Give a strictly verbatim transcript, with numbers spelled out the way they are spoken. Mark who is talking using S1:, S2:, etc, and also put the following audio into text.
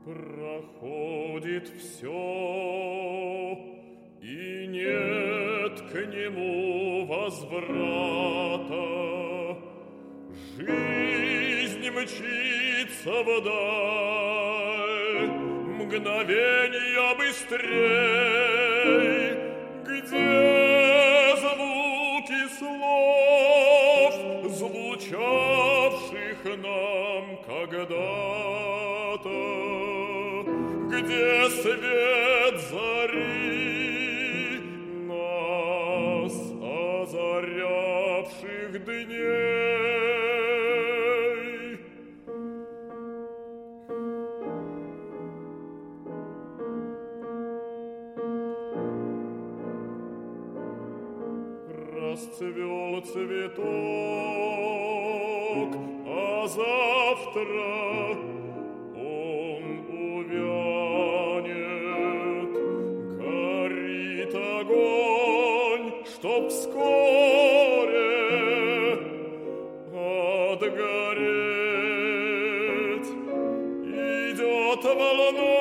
S1: Проходит все, и нет к нему возврата. Жизнь мчится вдаль, мгновенья быстрей, где звуки слов, звучавших нам когда-то, где свет зари, нас озарявших дней. Расцвел цветок, а завтра он увянет. Горит огонь, чтоб вскоре отгореть. Идет волной